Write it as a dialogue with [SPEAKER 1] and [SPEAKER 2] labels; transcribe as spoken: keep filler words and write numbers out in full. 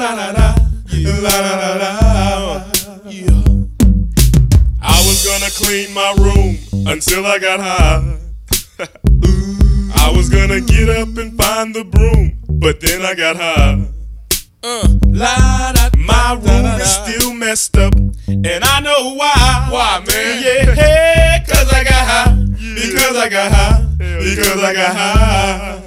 [SPEAKER 1] da da da, la da da da. Yeah. I was gonna clean my room until I got high. I was gonna get up and find the broom, but then I got high. Uh, la, da, my room is still messed up, and I know why.
[SPEAKER 2] Why, man?
[SPEAKER 1] Yeah, hey, cause I got high. Because I got high. Because I got high.